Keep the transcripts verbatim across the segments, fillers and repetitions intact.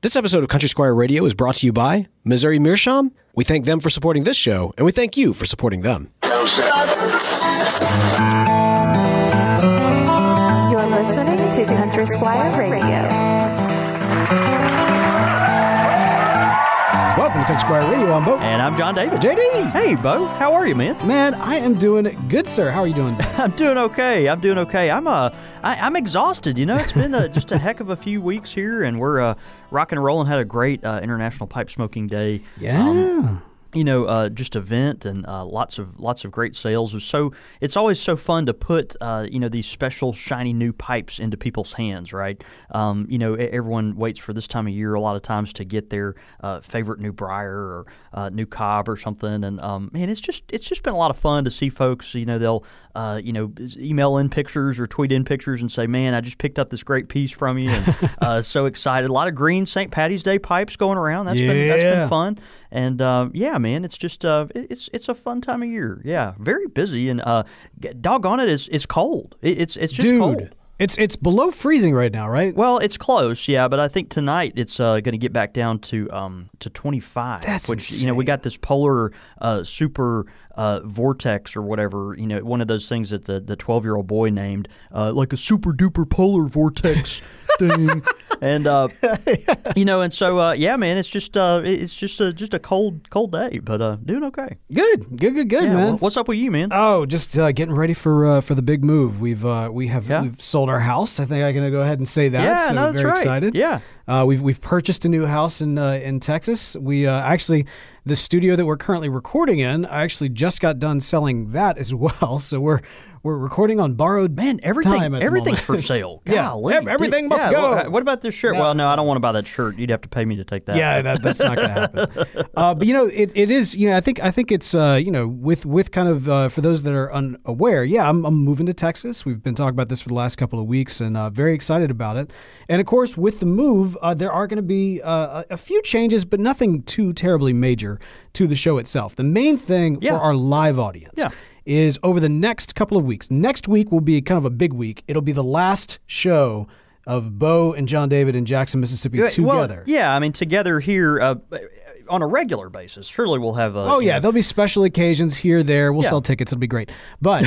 This episode of Country Squire Radio is brought to you by Missouri Meerschaum. We thank them for supporting this show, and we thank you for supporting them. You're listening to Country Squire Radio. Welcome to Country Squire Radio. I'm Bo. And I'm John David. J D. Hey, Bo. How are you, man? Man, I am doing good, sir. How are you doing? I'm doing okay. I'm doing okay. I'm uh, I, I'm exhausted. You know, it's been a, just a heck of a few weeks here, and we're uh, rocking and rolling. Had a great uh, International Pipe Smoking Day. Yeah. Um, you know, uh, just event and uh, lots of lots of great sales. It was so it's always so fun to put uh, you know these special shiny new pipes into people's hands, right? Um, you know, everyone waits for this time of year a lot of times to get their uh, favorite new briar or uh, new cob or something. And um, man, it's just it's just been a lot of fun to see folks. You know, they'll uh, you know email in pictures or tweet in pictures and say, "Man, I just picked up this great piece from you," and uh, so excited. A lot of green Saint Patty's Day pipes going around. That's yeah. been that's been fun. And uh, yeah, man, it's just uh, it's it's a fun time of year. Yeah, very busy and uh, doggone it, it's it's cold. It, it's it's just Dude, cold. It's it's below freezing right now, right? Well, it's close, yeah, but I think tonight it's uh, going to get back down to um to twenty-five. That's which insane. You know we got this polar uh, super uh, vortex or whatever. You know, one of those things that the the twelve-year-old boy named uh, like a super duper polar vortex thing. And uh, you know, and so uh, yeah, man, it's just uh, it's just a just a cold cold day, but uh, doing okay. Good, good, good, good, Yeah, man. what's up with you, man? Oh, just uh, getting ready for uh, for the big move. We've uh, we have Yeah. we've sold our house. I think I can go ahead and say that. Yeah, so no, that's very right. excited. Yeah. Uh, we've we've purchased a new house in uh, in Texas. We uh, actually the studio that we're currently recording in. I actually just got done selling that as well. So we're we're recording on borrowed Man, everything time at the everything's for moment. sale. Yeah, Golly, ev- everything dude. must Yeah, go. What, what about this shirt? No. Well, no, I don't want to buy that shirt. You'd have to pay me to take that. Yeah, that, that's not going to happen. Uh, but you know, it, it is. You know, I think I think it's uh, you know with with kind of uh, for those that are unaware. Yeah, I'm, I'm moving to Texas. We've been talking about this for the last couple of weeks, and uh, very excited about it. And of course, with the move, uh, there are going to be uh, a, a few changes, but nothing too terribly major to the show itself. The main thing Yeah. for our live audience. Yeah. Is over the next couple of weeks. Next week will be kind of a big week. It'll be the last show of Bo and John David in Jackson, Mississippi Well, together. yeah, I mean, together here uh, on a regular basis. Surely we'll have a. Oh, you yeah. know- There'll be special occasions here, there. We'll Yeah. sell tickets. It'll be great. But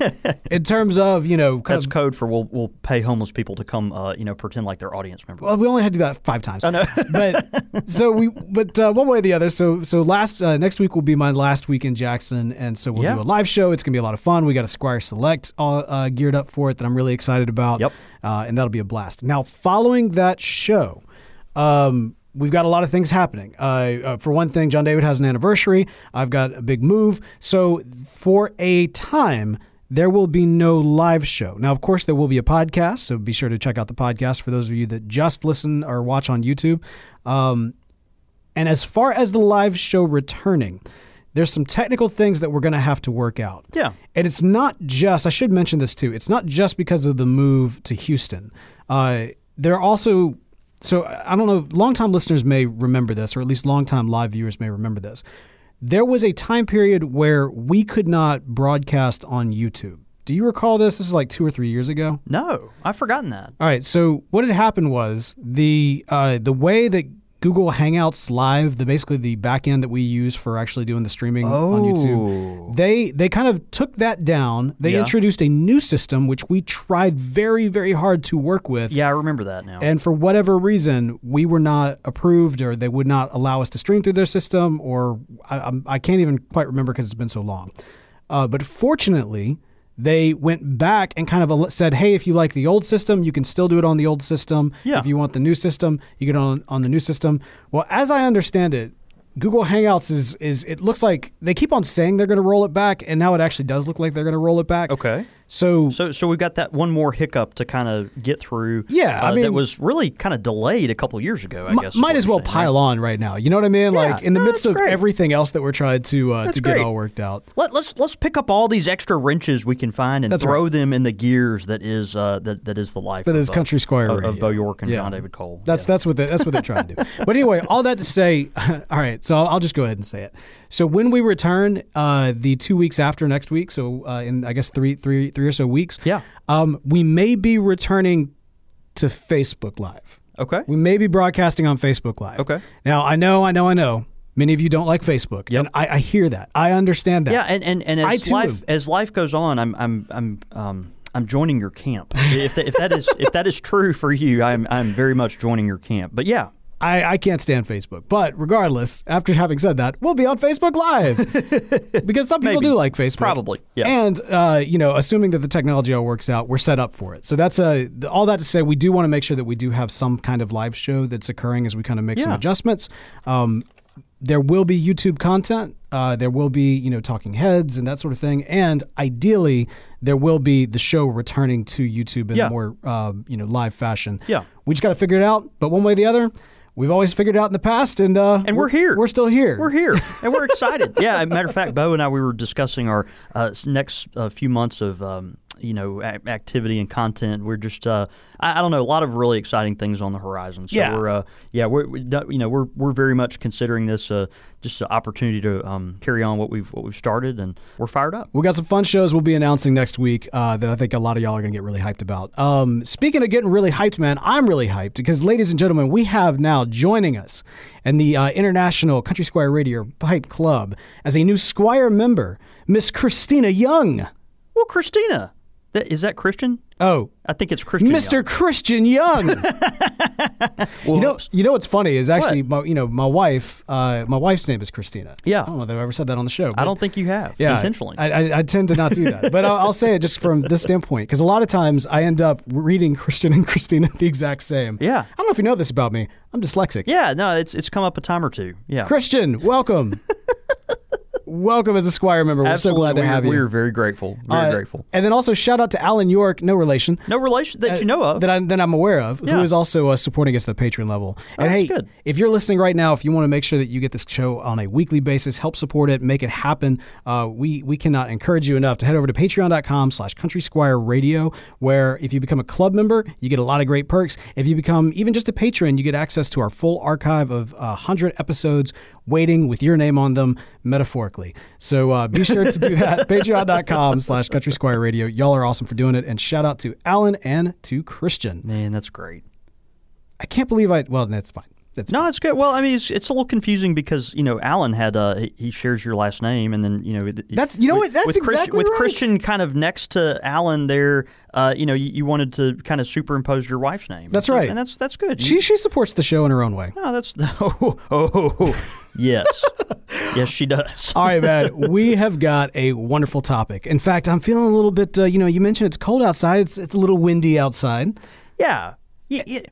in terms of, you know, kind That's of, code for we'll we'll pay homeless people to come, uh, you know, pretend like they're audience members. well, we only had to do that five times. I know. But so we, but uh, one way or the other. So, so last, uh, next week will be my last week in Jackson. And so we'll Yeah. do a live show. It's going to be a lot of fun. We got a Squire Select all, uh, geared up for it that I'm really excited about. Yep. Uh, and that'll be a blast. Now, following that show, um, we've got a lot of things happening. Uh, uh, for one thing, John David has an anniversary. I've got a big move. So for a time, there will be no live show. Now, of course, there will be a podcast, so be sure to check out the podcast for those of you that just listen or watch on YouTube. Um, and as far as the live show returning, there's some technical things that we're going to have to work out. Yeah. And it's not just, I should mention this too, it's not just because of the move to Houston. Uh, there are also, so I don't know, longtime listeners may remember this, or at least longtime live viewers may remember this. There was a time period where we could not broadcast on YouTube. Do you recall this? This is like two or three years ago. No, I've forgotten that. All right. So what had happened was the uh, the way that Google Hangouts Live, the basically the back end that we use for actually doing the streaming on YouTube, they they kind of took that down. They Yeah. introduced a new system, which we tried very, very hard to work with. Yeah, I remember that now. And for whatever reason, we were not approved, or they would not allow us to stream through their system, or I, I'm- I can't even quite remember because it's been so long. Uh, but fortunately, they went back and kind of said, hey, if you like the old system, you can still do it on the old system. Yeah. If you want the new system, you get on on the new system. Well, as I understand it, Google Hangouts is, is it looks like they keep on saying they're going to roll it back, and now it actually does look like they're going to roll it back. Okay. So, So so we've got that one more hiccup to kind of get through. Yeah, I uh, mean- that was really kind of delayed a couple of years ago, I m- guess. is might what as you're well saying, right? pile on right now. You know what I mean? Yeah, Like in the no, midst that's of great. everything else that we're trying to uh, That's to get great. all worked out. Let, let's let's pick up all these extra wrenches we can find and That's throw right. them in the gears that is uh, that that is the life That of, is uh, Country Squire of, Radio. of Bo York and Yeah. John David Cole. That's Yeah. that's what they, that's what they're trying to do. But anyway, all that to say, all right. So I'll, I'll just go ahead and say it. So when we return, uh, the two weeks after next week, so uh, in I guess three three three or so weeks, Yeah. um, we may be returning to Facebook Live. Okay. We may be broadcasting on Facebook Live. Okay. Now, I know, I know, I know. Many of you don't like Facebook. Yep. And I, I hear that. I understand that. Yeah, and, and, and I as too. life as life goes on, I'm I'm I'm um I'm joining your camp. if that, if that is if that is true for you, I'm I'm very much joining your camp. But yeah. I, I can't stand Facebook. But regardless, after having said that, we'll be on Facebook Live. Because some people Maybe. do like Facebook. Probably, yeah. And, uh, you know, assuming that the technology all works out, we're set up for it. So that's a, all that to say, we do want to make sure that we do have some kind of live show that's occurring as we kind of make some Yeah. adjustments. Um, there will be YouTube content. Uh, there will be, you know, talking heads and that sort of thing. And ideally, there will be the show returning to YouTube in Yeah. a more, uh, you know, live fashion. Yeah. We just got to figure it out. But one way or the other, we've always figured it out in the past, and uh, And we're here. We're still here. We're here, and we're excited. Yeah, matter of fact, Bo and I, we were discussing our uh, next uh, few months of um, you know a- activity and content. We're just, uh, I, I don't know, a lot of really exciting things on the horizon. So Yeah. we're, uh, yeah, we're, we, you know, we're we're very much considering this uh, just an opportunity to um, carry on what we've what we've started, and we're fired up. We got some fun shows we'll be announcing next week uh, that I think a lot of y'all are going to get really hyped about. Um, speaking of getting really hyped, man, I'm really hyped because, ladies and gentlemen, we have now joining us in the uh, International Country Squire Radio Pipe Club as a new Squire member, Miss Christina Young. Well, Christina, that, is that Christian? Oh, I think it's Christian. Mister Young. Christian Young. you know, Whoops. you know what's funny is actually, What? my, you know, my wife. Uh, my wife's name is Christina. Yeah. I don't know that I've ever said that on the show. I but- don't think you have Yeah, intentionally. I, I, I tend to not do that, but I'll, I'll say it just from this standpoint because a lot of times I end up reading Christian and Christina the exact same. Yeah. I don't know if you know this about me. I'm dyslexic. yeah, no, it's it's come up a time or two. Yeah. Christian, welcome. Welcome as a Squire member. We're Absolutely, so glad to we're, have you. We're very grateful. Very Uh, grateful. And then also shout out to Alan York, no relation. No relation that you know of. That, I, that I'm aware of, Yeah. who is also uh, supporting us at the Patreon level. And that's hey, good. if you're listening right now, if you want to make sure that you get this show on a weekly basis, help support it, make it happen, uh, we we cannot encourage you enough to head over to patreon.com slash Country Squire Radio, where if you become a club member, you get a lot of great perks. If you become even just a patron, you get access to our full archive of uh, one hundred episodes waiting with your name on them, metaphorically. So uh, be sure to do that. Patreon.com slash Country Squire Radio. Y'all are awesome for doing it. And shout out to Alan and to Christian. Man, that's great. I can't believe I. Well, that's fine. That's No, it's good. Well, I mean, it's, it's a little confusing because you know Alan had uh, he, he shares your last name, and then you know it- That's- you know with- what, that's with Christian, exactly with right. Christian kind of next to Alan there. Uh, you know, you, you wanted to kind of superimpose your wife's name. That's So- right. and that's that's good. She You- she supports the show in her own way. no, that's oh, oh, oh yes, yes, she does. All right, man. We have got a wonderful topic. In fact, I'm feeling a little bit. Uh, you know, you mentioned it's cold outside. It's it's a little windy outside. Yeah, yeah, yeah.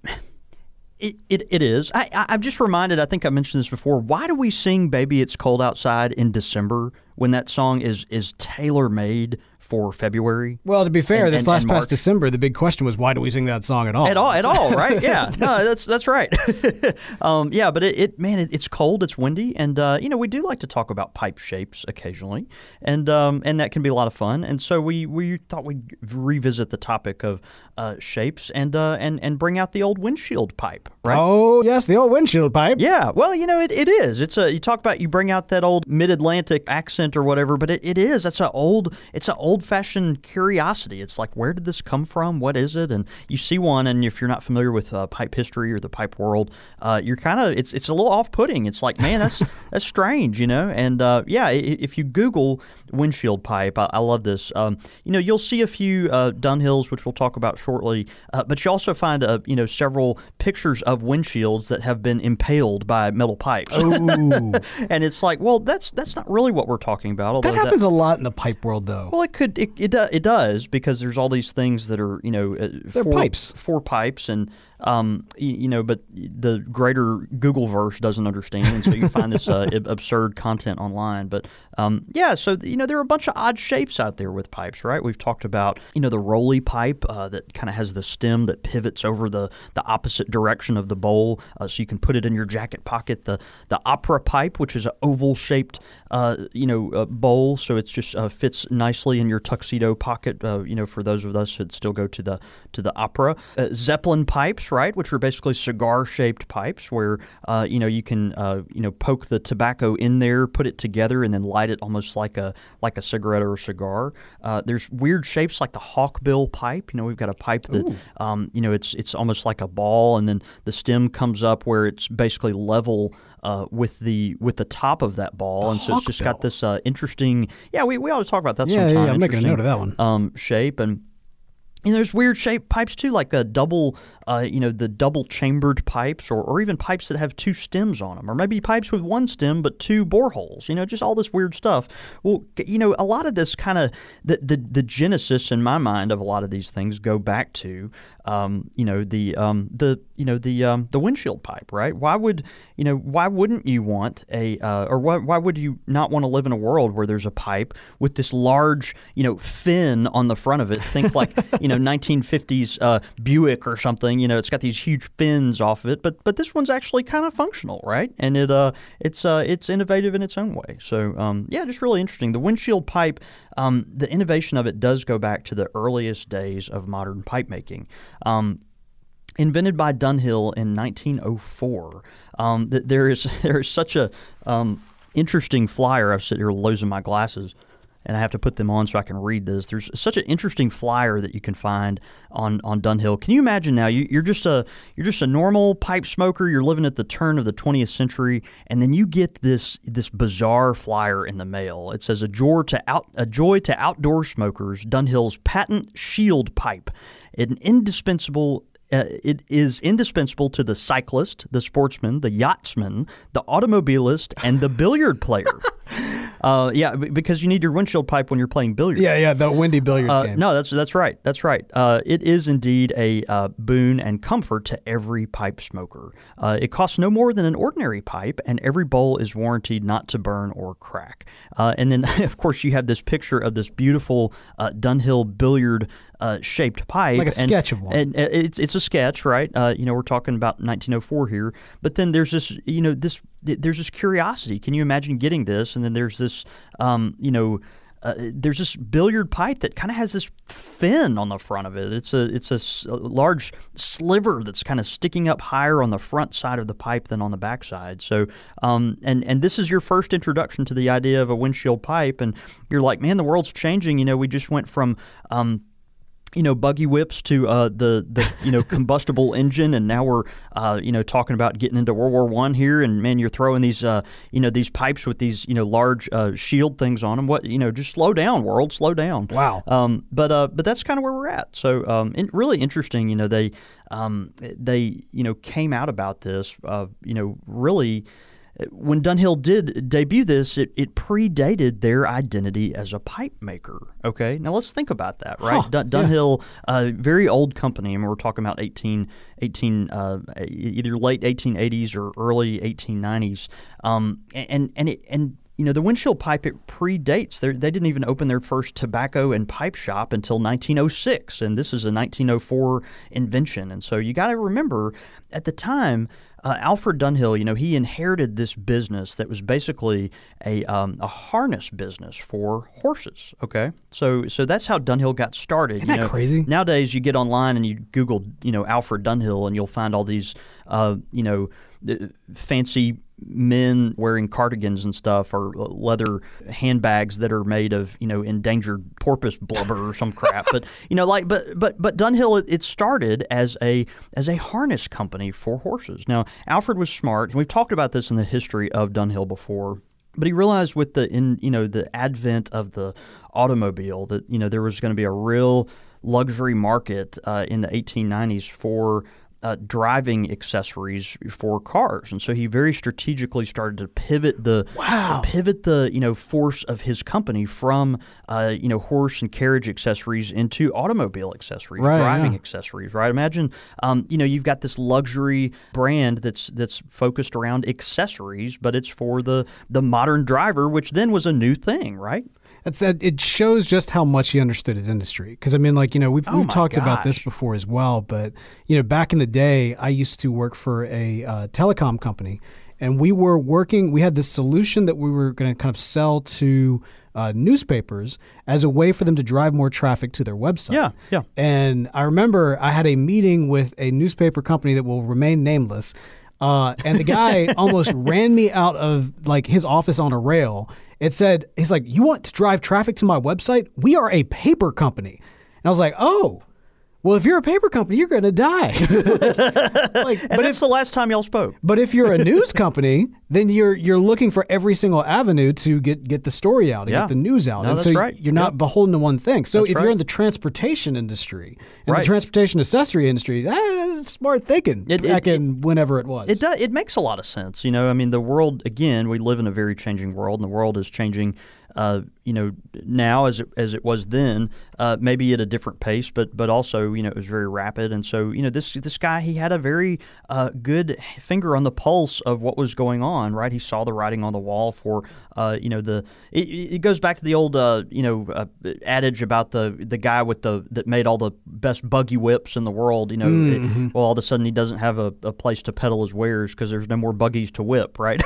It, it, it is. I, I, I'm just reminded, I think I mentioned this before, why do we sing Baby It's Cold Outside in December when that song is, is tailor-made for February? Well, to be fair, And- this and- last and past March. December, the big question was why do we sing that song at all? At all, at all, right? Yeah, no, that's that's right. um, yeah, but it, it man, it, it's cold, it's windy, and uh, you know we do like to talk about pipe shapes occasionally, and um, and that can be a lot of fun. And so we, we thought we'd revisit the topic of uh, shapes and uh, and and bring out the old windshield pipe, right? Oh yes, the old windshield pipe. Yeah, well, you know, it, it is. It's a you talk about you bring out that old mid-Atlantic accent or whatever, but it, it is. That's an old. It's an old-fashioned curiosity. It's like, where did this come from? What is it? And you see one, and if you're not familiar with uh, pipe history or the pipe world, uh, you're kind of it's it's a little off-putting. It's like, man, that's that's strange, you know. And uh, yeah, i- if you Google windshield pipe, I, I love this. Um, you know, you'll see a few uh, Dunhills, which we'll talk about shortly, uh, but you also find uh, you know several pictures of windshields that have been impaled by metal pipes. Ooh. And it's like, well, that's that's not really what we're talking about. Although That happens a lot in the pipe world, though. well, it could it it, do, it does because there's all these things that are you know uh, They're four, pipes. four pipes and um you, you know but the greater Google verse doesn't understand, and so you find this uh, ab- absurd content online. But um yeah, so you know there are a bunch of odd shapes out there with pipes, right? We've talked about you know the rolly pipe uh, that kind of has the stem that pivots over the the opposite direction of the bowl, uh, so you can put it in your jacket pocket. The the opera pipe, which is an oval shaped uh, you know uh, bowl, so it's just uh, fits nicely in your tuxedo pocket. Uh, you know, for those of us that still go to the to the opera, uh, Zeppelin pipes, pipes, right, which are basically cigar-shaped pipes where, uh, you know, you can, uh, you know, poke the tobacco in there, put it together, and then light it almost like a like a cigarette or a cigar. Uh, there's weird shapes like the hawkbill pipe. You know, we've got a pipe that, um, you know, it's it's almost like a ball, and then the stem comes up where it's basically level uh, with the with the top of that ball, The and so it's just got hawkbill. this uh, interesting. Yeah, we we ought to talk about that Yeah, sometime. yeah, yeah, I'm making a Interesting, note of that one. Um, shape and. And there's weird shaped pipes too, like the double, uh, you know, the double chambered pipes, or, or even pipes that have two stems on them, or maybe pipes with one stem but two boreholes. You know, just all this weird stuff. Well, you know, a lot of this kind of the, the the genesis in my mind of a lot of these things go back to, um, you know, the um, the you know the um, the windshield pipe, right? Why would you know why wouldn't you want a uh, or why why would you not want to live in a world where there's a pipe with this large, you know, fin on the front of it? Think like you know nineteen fifties uh, Buick or something. You know, it's got these huge fins off of it, but but this one's actually kind of functional, right? And it uh it's uh it's innovative in its own way. So um yeah, just really interesting. The windshield pipe, um the innovation of it does go back to the earliest days of modern pipe making. Um, Invented by Dunhill in nineteen oh four. Um, th- there is there is such a um, interesting flyer. I'm sitting here losing my glasses, and I have to put them on so I can read this. There's such an interesting flyer that you can find on, on Dunhill. Can you imagine now? You, you're just a you're just a normal pipe smoker. You're living at the turn of the twentieth century, and then you get this this bizarre flyer in the mail. It says a joy to out a joy to outdoor smokers. Dunhill's patent shield pipe, an indispensable. Uh, it is indispensable to the cyclist, the sportsman, the yachtsman, the automobilist, and the billiard player. uh, yeah, b- because you need your windshield pipe when you're playing billiards. Yeah, yeah, the windy billiards Uh, game. no, that's that's right. That's right. Uh, it is indeed a uh, boon and comfort to every pipe smoker. Uh, it costs no more than an ordinary pipe, and every bowl is warranted not to burn or crack. Uh, and then, of course, you have this picture of this beautiful uh, Dunhill billiard uh, shaped pipe, Like a and- sketch of one. And uh, it's it's a sketch, right? Uh, you know, we're talking about nineteen oh four here. But then there's this, you know, this there's this curiosity. Can you imagine getting this? And then there's this, um, you know. Uh, there's this billiard pipe that kind of has this fin on the front of it. It's a it's a, s- a large sliver that's kind of sticking up higher on the front side of the pipe than on the back side. So, um, and and this is your first introduction to the idea of a windshield pipe, and you're like, man, the world's changing. You know, we just went from um, you know, buggy whips to uh, the the you know combustible engine, and now we're uh, you know talking about getting into World War One here. And man, you're throwing these uh, you know these pipes with these you know large uh, shield things on them. What you know, just slow down, world, slow down. Wow. Um, but uh, but that's kind of where we're at. So um, in, really interesting. You know, they um, they you know came out about this. Uh, you know, really. When Dunhill did debut this, it, it predated their identity as a pipe maker. Okay, now let's think about that, right? Huh, Dun- Dunhill, a uh, very old company, and we're talking about eighteen, eighteen uh, either late eighteen eighties or early eighteen nineties, um, and and it and. You know, the windshield pipe, it predates. They're, they didn't even open their first tobacco and pipe shop until nineteen oh six, and this is a nineteen oh four invention. And so you got to remember, at the time, uh, Alfred Dunhill, you know, he inherited this business that was basically a um, a harness business for horses, okay? So so that's how Dunhill got started. Isn't you that know, crazy? Nowadays, you get online and you Google, you know, Alfred Dunhill, and you'll find all these, uh, you know, the fancy men wearing cardigans and stuff, or leather handbags that are made of, you know, endangered porpoise blubber or some crap. But you know, like, but but but Dunhill, it, it started as a as a harness company for horses. Now, Alfred was smart, and we've talked about this in the history of Dunhill before. But he realized with the in you know the advent of the automobile that you know there was going to be a real luxury market uh, in the eighteen nineties for Uh, driving accessories for cars, and so he very strategically started to pivot the Wow. pivot the you know force of his company from uh, you know horse and carriage accessories into automobile accessories, Right, driving yeah. accessories. Right? Imagine um, you know you've got this luxury brand that's that's focused around accessories, but it's for the the modern driver, which then was a new thing, right? That's uh, it shows just how much he understood his industry. Because I mean, like you know, we've Oh we've my talked about gosh. this before as well. But you know, back in the day, I used to work for a uh, telecom company, and we were working. We had this solution that we were going to kind of sell to uh, newspapers as a way for them to drive more traffic to their website. Yeah, yeah. And I remember I had a meeting with a newspaper company that will remain nameless, uh, and the guy almost ran me out of like his office on a rail. It said, he's like, "You want to drive traffic to my website? We are a paper company." And I was like, "Oh. Well, if you're a paper company, you're going to die." like, and but that's if, the last time y'all spoke. But if you're a news company, then you're you're looking for every single avenue to get, get the story out and Yeah. get the news out. No, and that's so right. you're not Yep. beholden to one thing. So That's if right. you're in the transportation industry and Right. the transportation accessory industry, that's smart thinking It- it- back in whenever it was. It does. It makes a lot of sense. You know, I mean, the world, again, we live in a very changing world, and the world is changing, uh, you know, now as it, as it was then, uh, maybe at a different pace, but but also, you know, it was very rapid. And so, you know, this this guy, he had a very uh, good finger on the pulse of what was going on, right? He saw the writing on the wall for, uh, you know, the, it, it goes back to the old, uh, you know, uh, adage about the the guy with the, that made all the best buggy whips in the world, you know, Mm-hmm. it, well, all of a sudden he doesn't have a, a place to peddle his wares because there's no more buggies to whip, right?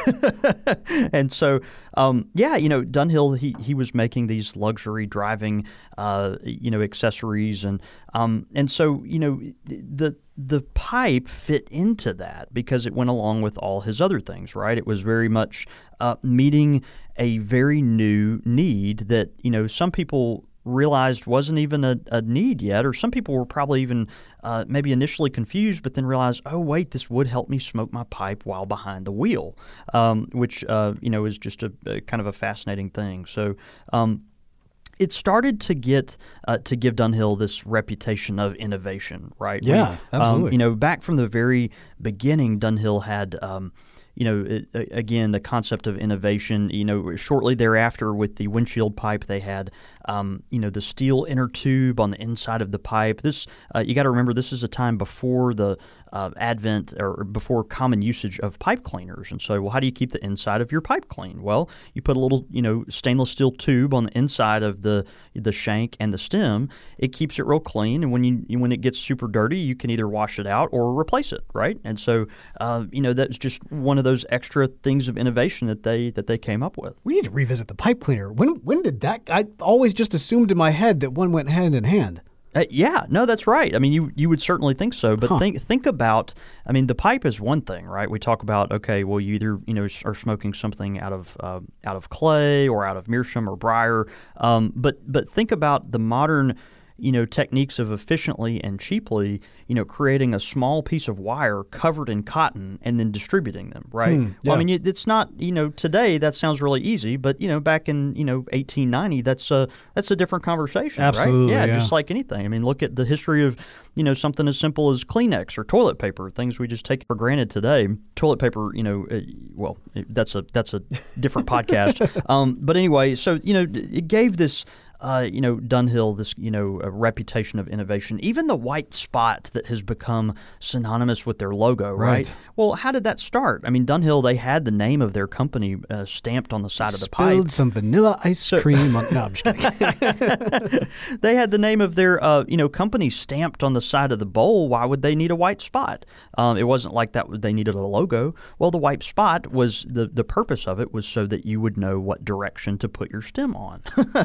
And so, um, yeah, you know, Dunhill, he, he was making these luxury driving, uh, you know, accessories. And um, and so, you know, the the pipe fit into that because it went along with all his other things, right? It was very much uh, meeting a very new need that, you know, some people realized wasn't even a, a need yet, or some people were probably even uh, maybe initially confused, but then realized, oh wait, this would help me smoke my pipe while behind the wheel, um, which uh, you know is just a, a kind of a fascinating thing. So. Um, It started to get uh, to give Dunhill this reputation of innovation, right? Yeah, We, absolutely. Um, you know, back from the very beginning, Dunhill had, um, you know, it, again the concept of innovation. You know, shortly thereafter, with the windshield pipe, they had, um, you know, the steel inner tube on the inside of the pipe. This uh, you got to remember, this is a time before the Uh, advent or before common usage of pipe cleaners. And so, well, how do you keep the inside of your pipe clean? Well, you put a little, you know, stainless steel tube on the inside of the the shank and the stem. It keeps it real clean, and when you when it gets super dirty, you can either wash it out or replace it, right? And so, uh, you know, that's just one of those extra things of innovation that they that they came up with. We need to revisit the pipe cleaner. When when did that? I always just assumed in my head that one went hand in hand. Uh, yeah, no, that's right. I mean, you you would certainly think so, but Huh. think think about. I mean, the pipe is one thing, right? We talk about, okay, well, you either you know are smoking something out of uh, out of clay or out of meerschaum or briar, um, but but think about the modern, you know, techniques of efficiently and cheaply, you know, creating a small piece of wire covered in cotton and then distributing them, right? Hmm, Well, I yeah. mean, it- it's not, you know, today that sounds really easy, but you know, back in you know eighteen ninety, that's a that's a different conversation, Absolutely, right? yeah. Just like anything. I mean, look at the history of, you know, something as simple as Kleenex or toilet paper, things we just take for granted today. Toilet paper, you know, uh, well, it- that's a that's a different podcast. Um, but anyway, so you know, it gave this. Uh, you know, Dunhill, this, you know, a reputation of innovation. Even the white spot that has become synonymous with their logo, right? Right. Well, how did that start? I mean, Dunhill, they had the name of their company uh, stamped on the side of the Spilled pipe. some vanilla ice cream on. No, I'm just kidding. They had the name of their, uh, you know, company stamped on the side of the bowl. Why would they need a white spot? Um, it wasn't like that. They needed a logo. Well, the white spot was the the purpose of it was so that you would know what direction to put your stem on.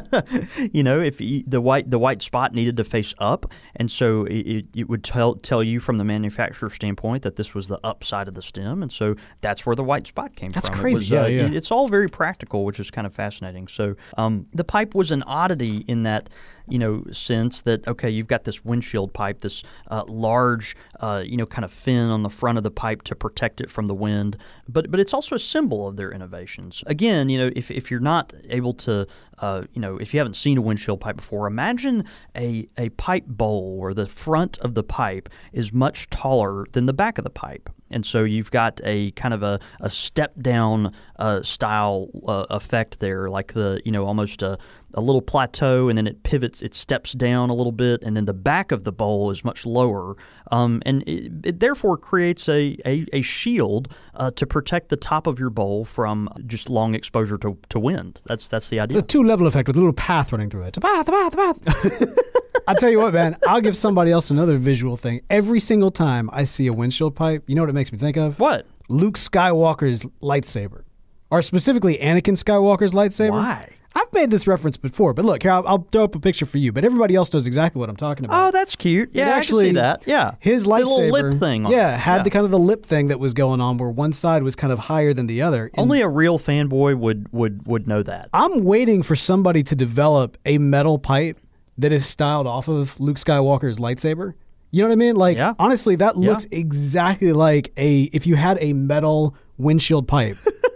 You know, if you, the white the white spot needed to face up, and so it, it would tell tell you from the manufacturer standpoint that this was the up side of the stem, and so that's where the white spot came That's from. It crazy. was, Yeah, uh, yeah. it- it's all very practical, which is kind of fascinating. So um, the pipe was an oddity in that, you know, sense that, okay, you've got this windshield pipe, this uh, large, uh, you know, kind of fin on the front of the pipe to protect it from the wind, but but it's also a symbol of their innovations. Again, you know, if, if you're not able to, uh, you know, if you haven't seen a windshield pipe before, imagine a, a pipe bowl where the front of the pipe is much taller than the back of the pipe. And so you've got a kind of a, a step down uh, style uh, effect there, like the, you know, almost a, a little plateau, and then it pivots, it steps down a little bit, and then the back of the bowl is much lower. Um, and it, it therefore creates a, a, a shield uh, to protect the top of your bowl from just long exposure to, to wind. That's that's the idea. It's a two-level effect with a little path running through it. A path, a path, a path. I'll tell you what, man. I'll give somebody else another visual thing. Every single time I see a windshield pipe, you know what it makes me think of? What? Luke Skywalker's lightsaber. or specifically Anakin Skywalker's lightsaber. Why? I've made this reference before, but look, here, I'll, I'll throw up a picture for you, but everybody else knows exactly what I'm talking about. Oh, that's cute. Yeah, It actually, I can see that. Yeah. His The lightsaber. little lip thing on Yeah, it. had Yeah. the kind of the lip thing that was going on where one side was kind of higher than the other. And Only a real fanboy would, would, would know that. I'm waiting for somebody to develop a metal pipe that is styled off of Luke Skywalker's lightsaber. You know what I mean? Like, Yeah. honestly, that Yeah. looks exactly like a if you had a metal windshield pipe.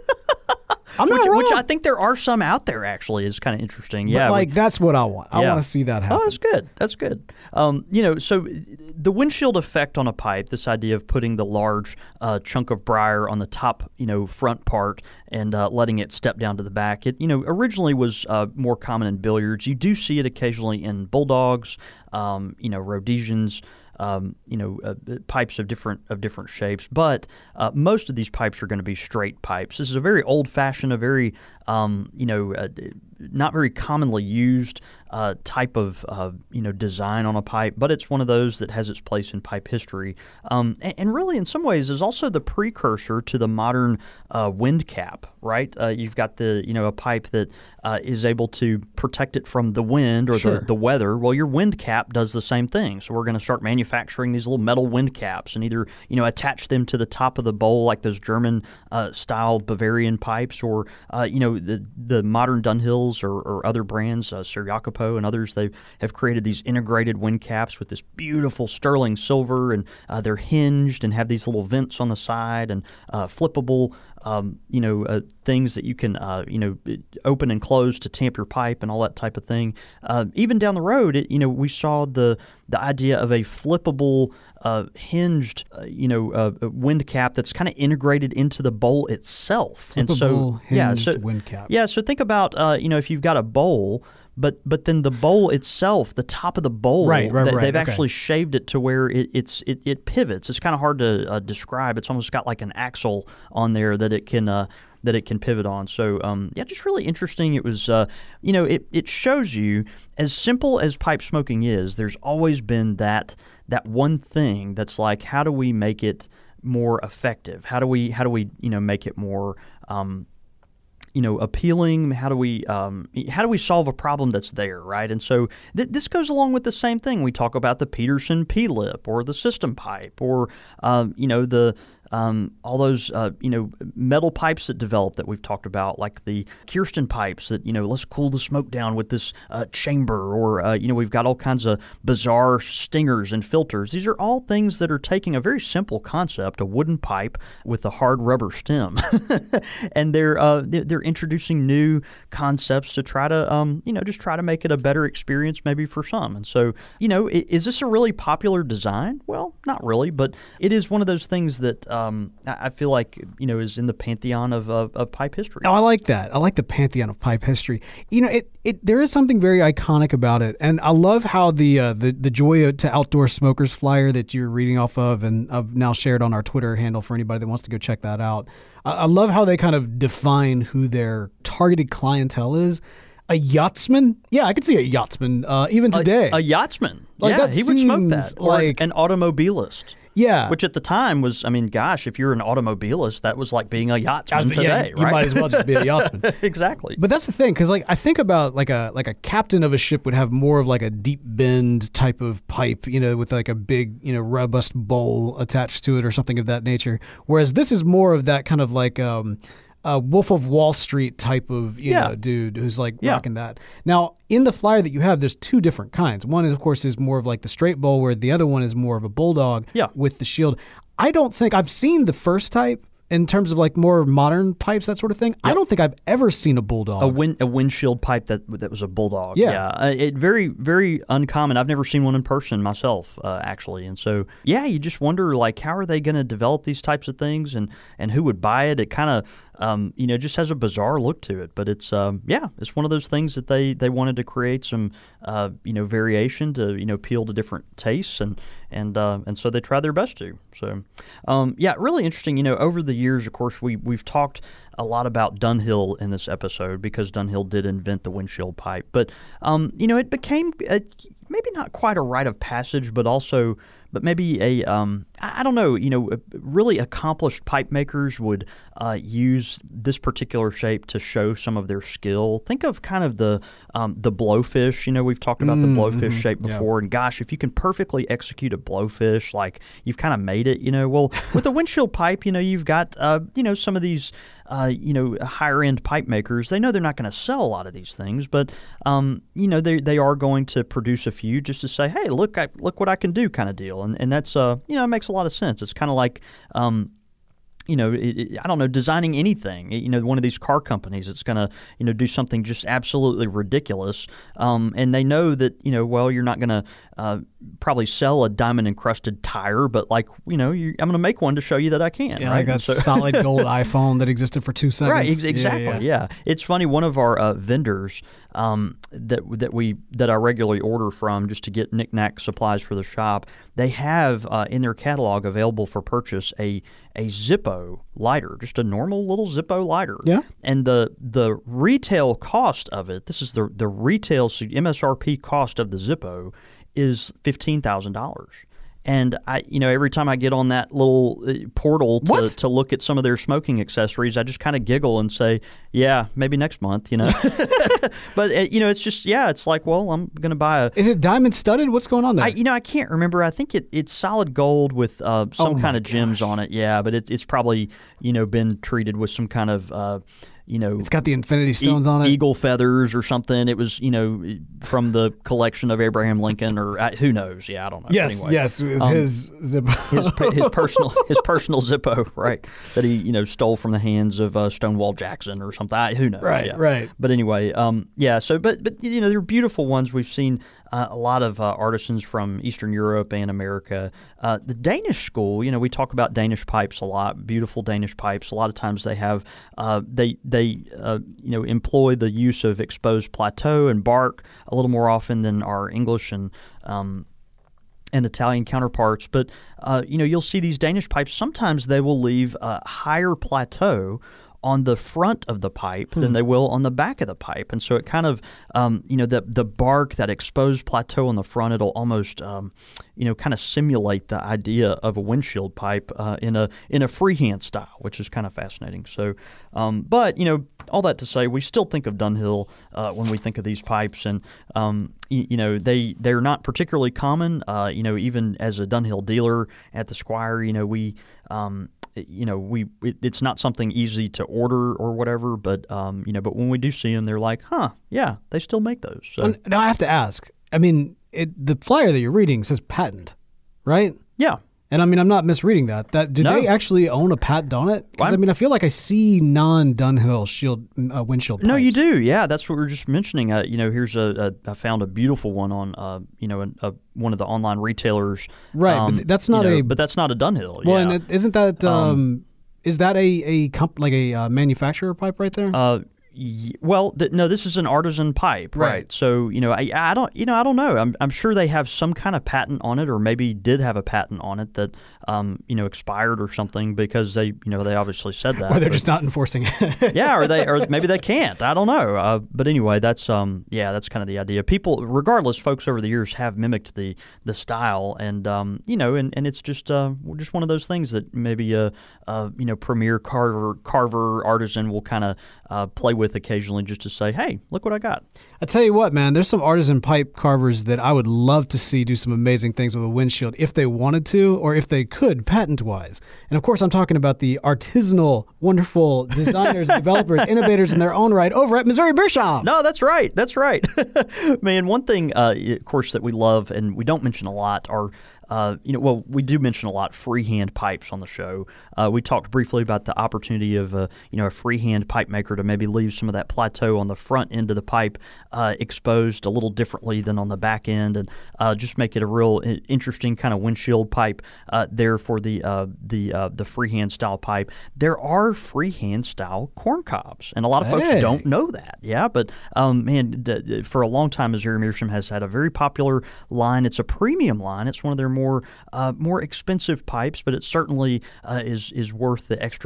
I'm not Which, wrong. which I think there are some out there, actually, is kind of interesting. But, Yeah. like, that's what I want. I Yeah. want to see that happen. Oh, that's good. That's good. Um, you know, so the windshield effect on a pipe, this idea of putting the large uh, chunk of briar on the top, you know, front part and uh, letting it step down to the back, it, you know, originally was uh, more common in billiards. You do see it occasionally in bulldogs, um, you know, Rhodesians. Um, you know, uh, pipes of different of different shapes, but uh, most of these pipes are going to be straight pipes. This is a very old-fashioned, a very um, you know, uh, not very commonly used uh, type of uh, you know design on a pipe, but it's one of those that has its place in pipe history, um, and, and really, in some ways, is also the precursor to the modern uh, wind cap. Right? Uh, you've got the you know a pipe that uh, is able to protect it from the wind or Sure. the, the weather. Well, your wind cap does the same thing. So we're going to start manufacturing these little metal wind caps and either you know attach them to the top of the bowl like those German uh, style Bavarian pipes, or uh, you know the the modern Dunhills or, or other brands, uh, Sir Jacopo and others. They have created these integrated wind caps with this beautiful sterling silver, and uh, they're hinged and have these little vents on the side and uh, flippable. Um, you know, uh, things that you can, uh, you know, open and close to tamp your pipe and all that type of thing. Uh, even down the road, it, you know, we saw the the idea of a flippable, uh, hinged, uh, you know, uh, wind cap that's kind of integrated into the bowl itself. and so, Flippable, yeah, hinged so wind cap. yeah, so think about, uh, you know, if you've got a bowl. But but then the bowl itself, the top of the bowl, Right, right, they, right, they've okay. actually shaved it to where it, it's it, it pivots. It's kind of hard to uh, describe. It's almost got like an axle on there that it can uh, that it can pivot on. So um, yeah, just really interesting. It was uh, you know it it shows you, as simple as pipe smoking is, there's always been that that one thing that's like, how do we make it more effective? How do we how do we you know make it more um, you know, appealing? How do we um, how do we solve a problem that's there, right? And so th- this goes along with the same thing. We talk about the Peterson P-lip or the system pipe, or um, you know the um, all those uh, you know metal pipes that develop that we've talked about, like the Kirsten pipes that you know let's cool the smoke down with this uh, chamber, or uh, you know we've got all kinds of bizarre stingers and filters. These are all things that are taking a very simple concept, a wooden pipe with a hard rubber stem, and they're uh, they're they're introducing new concepts to try to um, you know just try to make it a better experience maybe for some. And so you know i- is this a really popular design? Well, not really, but it is one of those things that um, I I feel like you know is in the pantheon of of, of pipe history. Oh, I like that. I like the pantheon of pipe history. You know, it, it there is something very iconic about it, and I love how the uh, the the Joy to Outdoor Smokers flyer that you're reading off of, and I've now shared on our Twitter handle for anybody that wants to go check that out. I, I love how they kind of define who their targeted clientele is. A yachtsman? Yeah, I could see a yachtsman uh, even today. A, a yachtsman. Like, yeah, that he would smoke seems that. Or like- an automobilist. yeah, Which at the time was, I mean, gosh, if you're an automobilist, that was like being a yachtsman today, yeah, right? you might as well just be a yachtsman. Exactly. But that's the thing, because like I think about like a like a captain of a ship would have more of like a deep bend type of pipe, you know, with like a big you know robust bowl attached to it or something of that nature. Whereas this is more of that kind of like um, a Wolf of Wall Street type of you Yeah. know dude who's like Yeah. rocking that. Now in the flyer that you have, there's two different kinds. One is of course is more of like the straight bowl, where the other one is more of a bulldog Yeah. with the shield. I don't think I've seen the first type. In terms of like more modern pipes, that sort of thing, I don't think I've ever seen a bulldog. A wind a windshield pipe that that was a bulldog. Yeah. Uh, it very very uncommon. I've never seen one in person myself, uh, actually. And so yeah, you just wonder like how are they going to develop these types of things, and and who would buy it? It kind of um, you know just has a bizarre look to it, but it's um, yeah, it's one of those things that they they wanted to create some uh, you know variation to you know appeal to different tastes, and and uh, and so they try their best to. So um, yeah, really interesting. You know, over the years, of course, we we've talked a lot about Dunhill in this episode because Dunhill did invent the windshield pipe. But um, you know, it became a, maybe not quite a rite of passage, but also but maybe a um, I, I don't know, you know, really accomplished pipe makers would uh, use this particular shape to show some of their skill. Think of kind of the um, the blowfish. You know, we've talked about Mm, the blowfish mhm, shape before, yeah. and gosh, if you can perfectly execute a blowfish, like you've kind of made it. You know, well, with a windshield pipe, you know, you've got uh, you know some of these. Uh, you know, higher end pipe makers, they know they're not going to sell a lot of these things, but um, you know, they they are going to produce a few just to say, hey, look, I, look what I can do, kind of deal, and and that's uh, you know, it makes a lot of sense. It's kind of like. Um, You know, it, it, I don't know, designing anything. You know, one of these car companies that's going to, you know, do something just absolutely ridiculous, um, and they know that, you know, well, you're not going to uh, probably sell a diamond encrusted tire, but like, you know, you, I'm going to make one to show you that I can. Yeah, right? like that So- solid gold iPhone that existed for two seconds. Right, ex- Yeah, exactly. yeah. Yeah, it's funny. One of our uh, vendors um, that that we that I regularly order from just to get knick-knack supplies for the shop, they have uh, in their catalog available for purchase a a Zippo lighter, just a normal little Zippo lighter. Yeah. And the the retail cost of it, this is the the retail M S R P cost of the Zippo is fifteen thousand dollars. And I, you know, every time I get on that little uh, portal to, What? to look at some of their smoking accessories, I just kind of giggle and say, "Yeah, maybe next month," you know. But uh, you know, it's just, yeah, it's like, well, I'm going to buy a. Is it diamond studded? What's going on there? I, you know, I can't remember. I think it, it's solid gold with uh, some Oh my kind of gems gosh. on it. Yeah, but it, it's probably, you know, been treated with some kind of. Uh, you know, it's got the infinity stones e- on it. eagle feathers or something. It was, you know, from the collection of Abraham Lincoln, or uh, who knows? Yeah, I don't know. Yes, Anyway, yes, with um, his Zippo. his his personal his personal Zippo, right? That he you know stole from the hands of uh, Stonewall Jackson or something. I, who knows? Right, yeah. right. But anyway, um, yeah. So, but but you know, they're beautiful ones. We've seen uh, a lot of uh, artisans from Eastern Europe and America. Uh, the Danish school, you know, we talk about Danish pipes a lot. Beautiful Danish pipes. A lot of times they have uh, they they uh, you know employ the use of exposed plateau and bark a little more often than our English and um, and Italian counterparts. But, uh, you know, you'll see these Danish pipes, sometimes they will leave a higher plateau on the front of the pipe Hmm. than they will on the back of the pipe. And so it kind of, um, you know, the the bark, that exposed plateau on the front, it'll almost, um, you know, kind of simulate the idea of a windshield pipe uh, in a in a freehand style, which is kind of fascinating. So, um, but, you know, all that to say, we still think of Dunhill uh, when we think of these pipes. And, um, you, you know, they, they're not particularly common. Uh, you know, even as a Dunhill dealer at the Squire, you know, we um, – you know, we it, it's not something easy to order or whatever, but um, you know, but when we do see them, they're like, huh, yeah, they still make those. So, Well, now I have to ask. I mean, it, the flyer that you're reading says patent, right? yeah, And I mean, I'm not misreading that. That do No. they actually own a patent on it? Because I I'm- mean, I feel like I see non-Dunhill shield uh, windshield. no, you pipes. do, yeah, that's what we were just mentioning. Uh, you know, here's a, a I found a beautiful one on, uh, you know, a, a, one of the online retailers, Right, um, but that's you not know, a- but that's not a Dunhill. Well, yeah. and it, isn't that um, Um, is that a a comp, like a uh, manufacturer pipe right there? Uh, y- well, th- no, this is an artisan pipe, right? Right. So, you know, I, I don't, you know, I don't know. I'm, I'm sure they have some kind of patent on it, or maybe did have a patent on it that, um, you know, expired or something, because they, you know, they obviously said that. or they're but- just not enforcing it. yeah, or they, or maybe they can't. I don't know. Uh, but anyway, that's um, yeah, that's kind of the idea. People, regardless, folks over the years have mimicked the the style, and um, you know, and, and it's just uh, just one of those things that maybe a, a you know premier carver carver artisan will kind of uh, play with occasionally, just to say, hey, look what I got. I tell you what, man, there's some artisan pipe carvers that I would love to see do some amazing things with a windshield if they wanted to, or if they could, patent-wise. And of course, I'm talking about the artisanal, wonderful designers, developers, innovators in their own right over at Missouri Meerschaum. No, that's right. That's right. Man, one thing, uh, of course, that we love and we don't mention a lot are, uh, you know, well, we do mention a lot freehand pipes on the show. Uh, we talked briefly about the opportunity of, uh, you know, a freehand pipe maker to maybe leave some of that plateau on the front end of the pipe uh, exposed a little differently than on the back end, and uh, just make it a real i- interesting kind of windshield pipe uh, there for the uh, the uh, the freehand style pipe. There are freehand style corn cobs, and a lot of folks Hey. don't know that. Yeah, but um, man, d- d- for a long time, Missouri Meerschaum has had a very popular line. It's a premium line. It's one of their more uh, more expensive pipes, but it certainly uh, is is worth the extra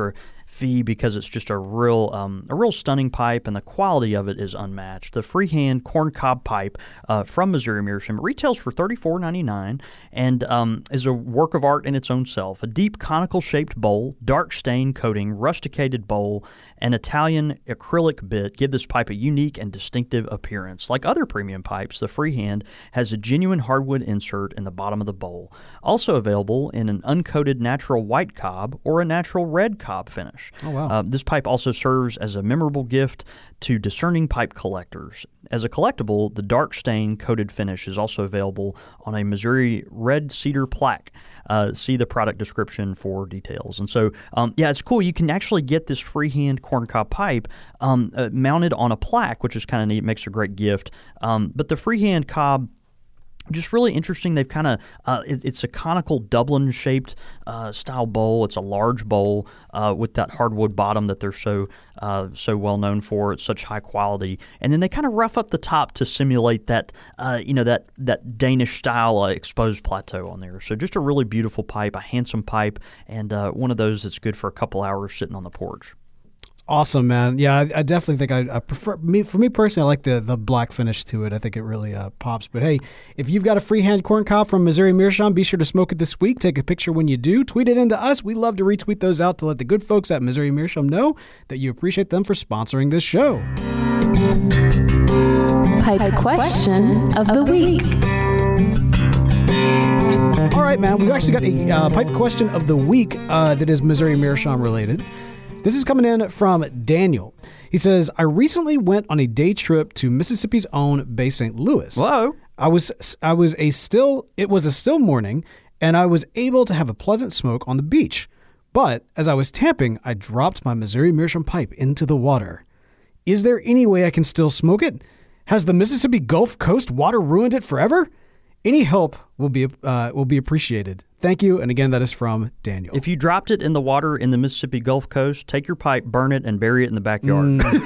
fee because it's just a real um, a real stunning pipe, and the quality of it is unmatched. The freehand corncob pipe uh, from Missouri Meerschaum retails for thirty-four ninety-nine and um, is a work of art in its own self. A deep conical-shaped bowl, dark stain coating, rusticated bowl, and Italian acrylic bit give this pipe a unique and distinctive appearance. Like other premium pipes, the freehand has a genuine hardwood insert in the bottom of the bowl. Also available in an uncoated natural white cob or a natural red cob finish. Oh, wow. Uh, this pipe also serves as a memorable gift to discerning pipe collectors. As a collectible, the dark stain coated finish is also available on a Missouri red cedar plaque. Uh, see the product description for details. And so, um, yeah, it's cool. You can actually get this freehand corncob pipe um, uh, mounted on a plaque, which is kind of neat, makes a great gift. Um, but the freehand cob, just really interesting. They've kind of, uh, it, it's a conical Dublin-shaped uh, style bowl. It's a large bowl uh, with that hardwood bottom that they're so uh, so well known for. It's such high quality, and then they kind of rough up the top to simulate that, uh, you know, that that Danish style uh, exposed plateau on there. So just a really beautiful pipe, a handsome pipe, and uh, one of those that's good for a couple hours sitting on the porch. Awesome, man. Yeah, I, I definitely think I, I prefer me for me personally. I like the the black finish to it. I think it really uh, pops. But hey, if you've got a freehand corn cob from Missouri Meerschaum, be sure to smoke it this week. Take a picture when you do. Tweet it into us. We love to retweet those out to let the good folks at Missouri Meerschaum know that you appreciate them for sponsoring this show. Pipe question of the week. All right, man. We've actually got a uh, pipe question of the week uh, that is Missouri Meerschaum related. This is coming in from Daniel. He says, I recently went on a day trip to Mississippi's own Bay Saint Louis. Whoa. I was I was a still it was a still morning, and I was able to have a pleasant smoke on the beach. But as I was tamping, I dropped my Missouri Meerschaum pipe into the water. Is there any way I can still smoke it? Has the Mississippi Gulf Coast water ruined it forever? Any help will be uh, will be appreciated. Thank you. And again, that is from Daniel. If you dropped it in the water in the Mississippi Gulf Coast, take your pipe, burn it, and bury it in the backyard.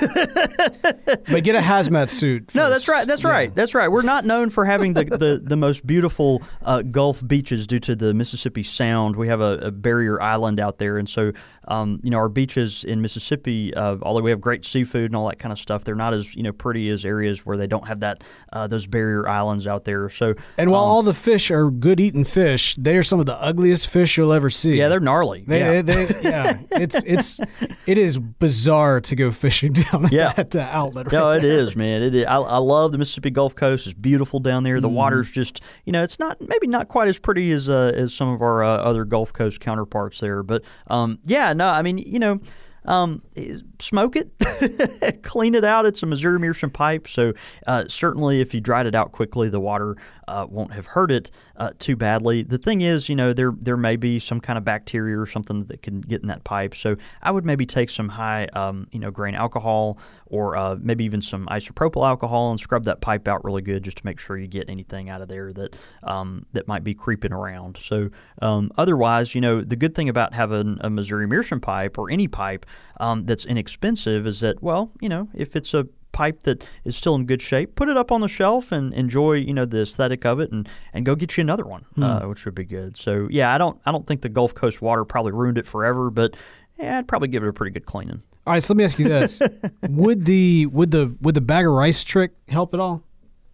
Mm. But get a hazmat suit first. No, that's right. That's yeah. right. That's right. We're not known for having the, the, the most beautiful uh, Gulf beaches due to the Mississippi Sound. We have a, a barrier island out there. And so, um, you know, our beaches in Mississippi, uh, although we have great seafood and all that kind of stuff, they're not as, you know, pretty as areas where they don't have that uh, those barrier islands out there. So, And while um, all the fish are good eating fish, they are some of the ugliest fish you'll ever see. Yeah, they're gnarly. They, yeah. They, they, yeah, it's it's it is bizarre to go fishing down at yeah. that uh, outlet. Right no, it there. is, man. It is. I, I love the Mississippi Gulf Coast. It's beautiful down there. The mm. water's just, you know, it's not maybe not quite as pretty as uh, as some of our uh, other Gulf Coast counterparts there, but um, yeah, no, I mean, you know. Um, smoke it, clean it out. It's a Missouri Meerschaum pipe, so uh, certainly if you dried it out quickly, the water uh, won't have hurt it uh, too badly. The thing is, you know, there there may be some kind of bacteria or something that can get in that pipe, so I would maybe take some high, um, you know, grain alcohol or uh, maybe even some isopropyl alcohol and scrub that pipe out really good just to make sure you get anything out of there that um, that might be creeping around. So um, otherwise, you know, the good thing about having a Missouri Meerschaum pipe or any pipe Um, that's inexpensive is that, well, you know, if it's a pipe that is still in good shape, put it up on the shelf and enjoy, you know, the aesthetic of it, and, and go get you another one, hmm. uh, which would be good. So yeah, I don't I don't think the Gulf Coast water probably ruined it forever, but yeah, I'd probably give it a pretty good cleaning. All right, so let me ask you this: would the would the would the bag of rice trick help at all?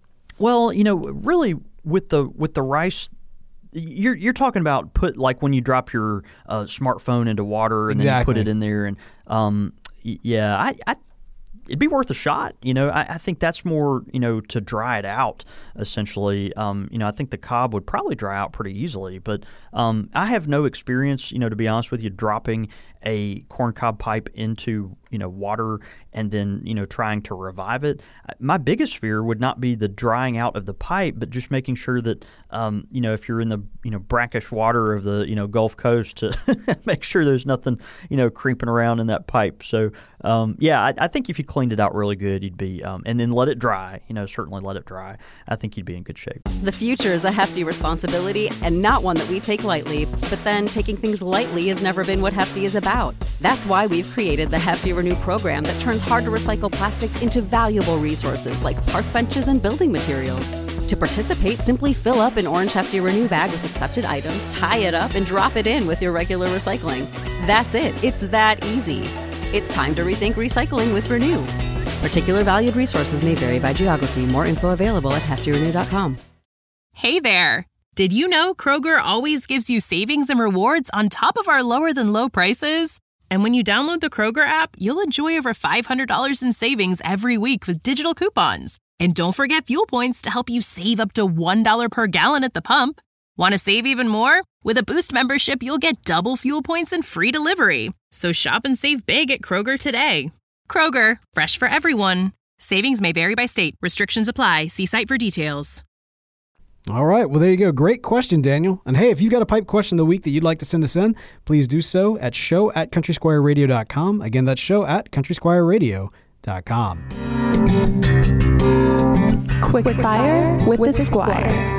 Well, you know, really with the with the rice. You're you're talking about put like when you drop your uh, smartphone into water and exactly. then you put it in there, and um, yeah, I, I it'd be worth a shot. You know, I, I think that's more, you know, to dry it out essentially. Um, you know, I think the cob would probably dry out pretty easily, but um, I have no experience, you know, to be honest with you, dropping a corncob pipe into, you know, water and then, you know, trying to revive it. My biggest fear would not be the drying out of the pipe, but just making sure that, um, you know, if you're in the, you know, brackish water of the, you know, Gulf Coast, to make sure there's nothing, you know, creeping around in that pipe. So, um, yeah, I, I think if you cleaned it out really good, you'd be, um, and then let it dry, you know, certainly let it dry. I think you'd be in good shape. The future is a hefty responsibility and not one that we take lightly, but then taking things lightly has never been what Hefty is about. That's why we've created the Hefty Renew program that turns hard-to-recycle plastics into valuable resources like park benches and building materials. To participate, simply fill up an orange Hefty Renew bag with accepted items, tie it up, and drop it in with your regular recycling. That's it. It's that easy. It's time to rethink recycling with Renew. Particular valued resources may vary by geography. More info available at hefty renew dot com. Hey there! Did you know Kroger always gives you savings and rewards on top of our lower than low prices? And when you download the Kroger app, you'll enjoy over five hundred dollars in savings every week with digital coupons. And don't forget fuel points to help you save up to one dollar per gallon at the pump. Want to save even more? With a Boost membership, you'll get double fuel points and free delivery. So shop and save big at Kroger today. Kroger, fresh for everyone. Savings may vary by state. Restrictions apply. See site for details. All right. Well, there you go. Great question, Daniel. And hey, if you've got a pipe question of the week that you'd like to send us in, please do so at show at country squire radio dot com. Again, that's show at country squire radio dot com. Quick fire with, with the Squire.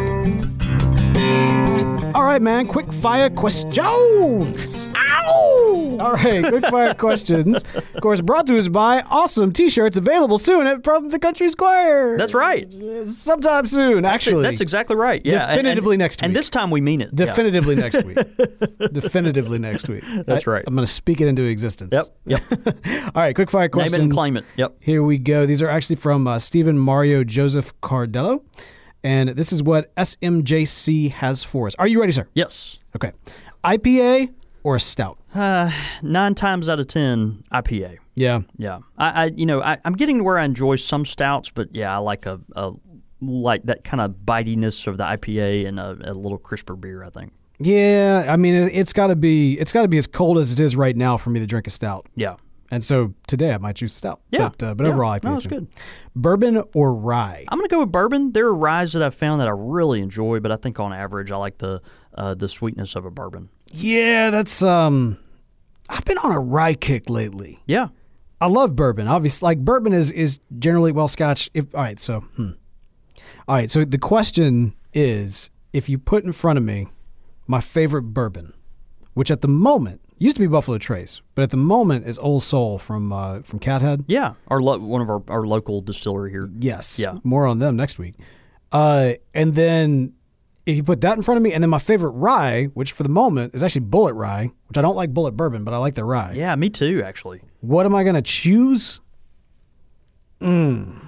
All right, man. Quick fire questions. Ow! All right. Quick fire questions. Of course, brought to us by awesome T-shirts available soon at from the Country Squire. That's right. Sometime soon, actually. That's exactly right. Yeah. Definitively and, and, next week. And this time we mean it. Definitively yeah. next week. Definitively next week. That's I, right. I'm going to speak it into existence. Yep. Yep. All right. Quick fire questions. Name it and claim it. Yep. Here we go. These are actually from uh, Stephen Mario Joseph Cardello. And this is what S M J C has for us. Are you ready, sir? Yes. Okay. I P A or a stout? Uh, nine times out of ten, I P A. Yeah. Yeah. I, I you know, I, I'm getting to where I enjoy some stouts, but yeah, I like a, a like that kind of bitiness of the I P A and a, a little crisper beer, I think. Yeah. I mean, it, it's got to be it's got to be as cold as it is right now for me to drink a stout. Yeah. And so today I might choose stout. Yeah. But, uh, but yeah. overall, I P A. No, it's too. good. Bourbon or rye? I'm going to go with bourbon. There are ryes that I've found that I really enjoy, but I think on average I like the uh, the sweetness of a bourbon. Yeah, that's um I've been on a rye kick lately. Yeah. I love bourbon. Obviously, like bourbon is is generally well Scotch. If all right, so hmm. All right, so the question is, if you put in front of me my favorite bourbon, which at the moment used to be Buffalo Trace, but at the moment is Old Soul from uh, from Cathead. Yeah, our lo- one of our, our local distillery here. Yes. Yeah. More on them next week. Uh, and then if you put that in front of me, and then my favorite rye, which for the moment is actually Bullet Rye, which I don't like Bullet Bourbon, but I like the rye. Yeah, me too, actually. What am I going to choose? Mm.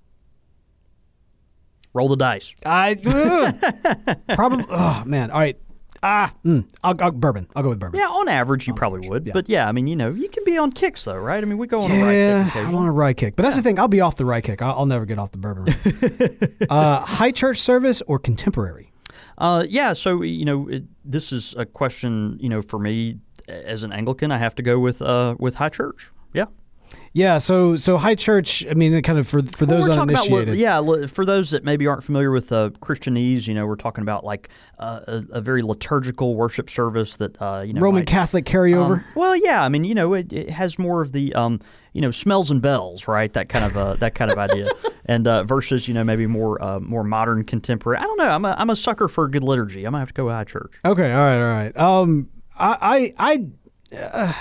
Roll the dice. I probably. Oh man! All right. Ah, mm, I'll, I'll bourbon. I'll go with bourbon. Yeah, on average you probably would, yeah. but yeah, I mean, you know, you can be on kicks though, right? I mean, we go on yeah, a rye kick I'm occasionally. on a rye kick, but that's the thing. I'll be off the rye kick. I'll, I'll never get off the bourbon. uh, high church service or contemporary? Uh, yeah, so you know, it, this is a question. You know, for me as an Anglican, I have to go with uh, with high church. Yeah. Yeah, so so high church. I mean, kind of for for well, those we're talking uninitiated. About, yeah, li- for those that maybe aren't familiar with uh, Christianese, you know, we're talking about like uh, a, a very liturgical worship service that uh, you know Roman might, Catholic carryover. Um, well, yeah, I mean, you know, it, it has more of the um, you know, smells and bells, right? That kind of uh, that kind of idea, and uh, versus you know maybe more uh, more modern contemporary. I don't know. I'm a I'm a sucker for a good liturgy. I'm gonna have to go with high church. Okay, all right, all right. Um, I I. I uh,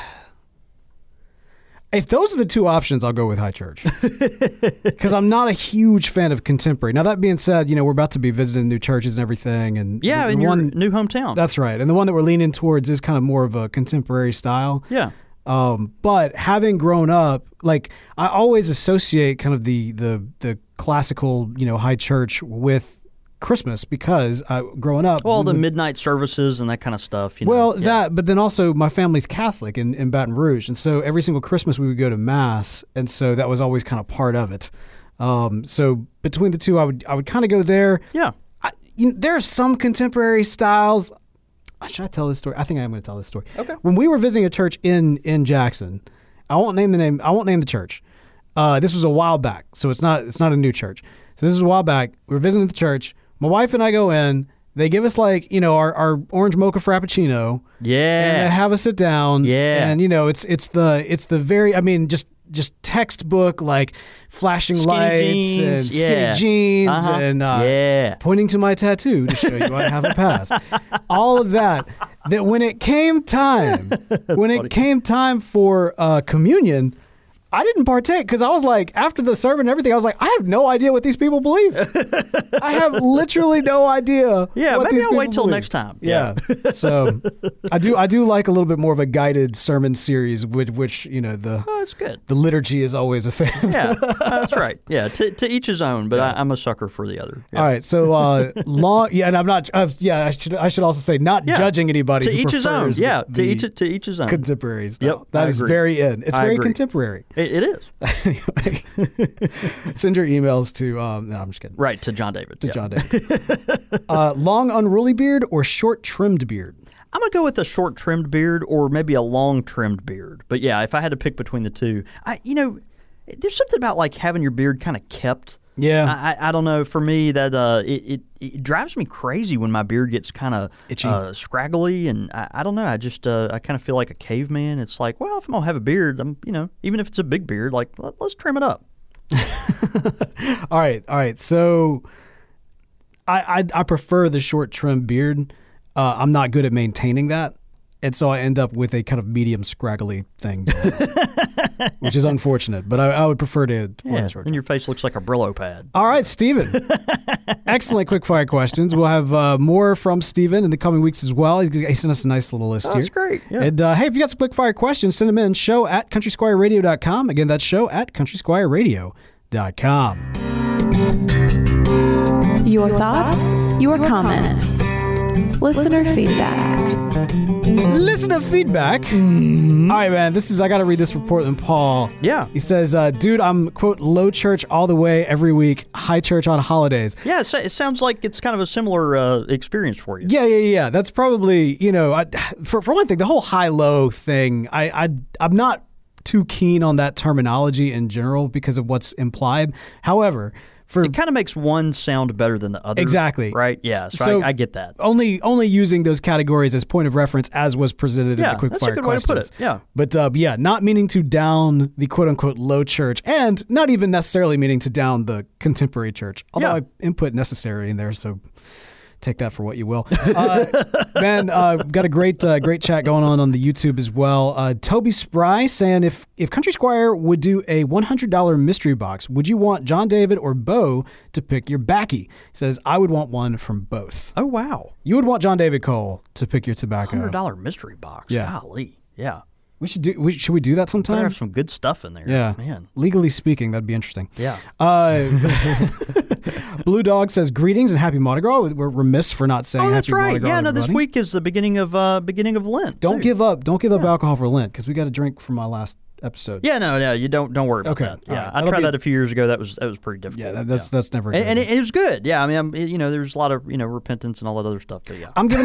If those are the two options, I'll go with high church because I'm not a huge fan of contemporary. Now, that being said, you know, we're about to be visiting new churches and everything. And yeah, the, in the your one, new hometown. That's right. And the one that we're leaning towards is kind of more of a contemporary style. Yeah. Um, but having grown up, like I always associate kind of the, the, the classical, you know, high church with Christmas because uh, growing up, well, we the would, midnight services and that kind of stuff. You know? well, yeah. that, but then also my family's Catholic in, in Baton Rouge, and so every single Christmas we would go to mass, and so that was always kind of part of it. Um, so between the two, I would I would kind of go there. Yeah, I, you know, there are some contemporary styles. Should I tell this story? I think I am going to tell this story. Okay. When we were visiting a church in in Jackson, I won't name the name. I won't name the church. Uh, this was a while back, so it's not it's not a new church. So this is a while back. We were visiting the church. My wife and I go in. They give us like, you know, our, our orange mocha frappuccino. Yeah. And they have us sit down. Yeah. And you know, it's it's the it's the very I mean, just just textbook like flashing Skinny lights jeans, and skinny yeah. jeans Uh-huh. and uh, Yeah. pointing to my tattoo to show you I haven't passed. All of that. That when it came time, when funny. it came time for uh, communion, I didn't partake because I was like, after the sermon and everything, I was like, I have no idea what these people believe. I have literally no idea. Yeah, what maybe these I'll people wait till believe. next time. Yeah. So I do I do like a little bit more of a guided sermon series, which, which you know, the Oh, that's good. the liturgy is always a fan. Yeah, that's right. Yeah, to, to each his own, but I, I'm a sucker for the other. Yeah. All right, so uh, long, yeah, and I'm not. Uh, yeah, I should. I should also say, not Yeah. judging anybody. To who each his own. prefers Yeah, the, to the each to each his own. contemporary stuff. Yep, that I is agree. very in. It's I very agree. contemporary. It, it is. Anyway, send your emails to. Um, no, I'm just kidding. Right, to John David. To yeah. John David. uh, long unruly beard or short trimmed beard? I'm going to go with a short trimmed beard or maybe a long trimmed beard. But yeah, if I had to pick between the two, I you know, there's something about like having your beard kind of kept. Yeah. I, I, I don't know. For me, that uh, it, it, it drives me crazy when my beard gets kind of Itchy. uh, scraggly, and I, I don't know. I just uh, I kind of feel like a caveman. It's like, well, if I'm gonna have a beard, I'm you know, even if it's a big beard, like let, let's trim it up. all right, all right. So, I I, I prefer the short trimmed beard. Uh, I'm not good at maintaining that, and so I end up with a kind of medium scraggly thing, which is unfortunate. But I, I would prefer to. Yeah, and your face looks like a Brillo pad. All right, Stephen. Excellent quick-fire questions. We'll have uh, more from Stephen in the coming weeks as well. He's, he sent us a nice little list Oh, here. that's great. Yeah. And uh, hey, if you got some quick-fire questions, send them in. Show at country squire radio dot com. Again, that's show at country squire radio dot com. Your thoughts, your comments, listener feedback. Listener feedback. Mm-hmm. All right, man. This is I got to read this from Portland Paul. Yeah. He says, uh, "Dude, I'm quote low church all the way every week, high church on holidays." Yeah, so it sounds like it's kind of a similar uh, experience for you. Yeah, yeah, yeah. That's probably you know, I, for for one thing, the whole high low thing. I I I'm not too keen on that terminology in general because of what's implied. However, for It kind of makes one sound better than the other. Exactly. Right? Yeah, so, So- I, I get that. only only using those categories as point of reference as was presented Yeah, in the quick that's a fire good way to put questions. it, yeah. But uh, yeah, not meaning to down the quote unquote low church, and not even necessarily meaning to down the contemporary church. Although Yeah. I input necessary in there, so take that for what you will. Uh, man, uh, got a great uh, great chat going on on the YouTube as well. Uh, Toby Spry saying, if if Country Squire would do a one hundred dollars mystery box, would you want John David or Bo to pick your backy? He says, I would want one from both. Oh, wow. You would want John David Cole to pick your one tobacco. hundred dollars mystery box. Yeah. Golly. Yeah. We should do. We, should we do that Better sometime? have some good stuff in there. Yeah, Man. Legally speaking, that'd be interesting. Yeah. Uh, Blue Dog says greetings and happy Mardi Gras. We're remiss for not saying. Oh, that's happy Mardi right. Gras, Yeah, no, this everybody. week is the beginning of uh, beginning of Lent. Don't too. give up. Don't give up alcohol for Lent because we got a drink from my last episode. Yeah, no, no, you don't don't worry about Okay, that. all Yeah, right. I That'll tried be- that a few years ago. That was that was pretty difficult. Yeah, that, that's that's never. and, good. and it, it was good. Yeah, I mean, I'm, you know, there's a lot of you know repentance and all that other stuff. But yeah, I'm giving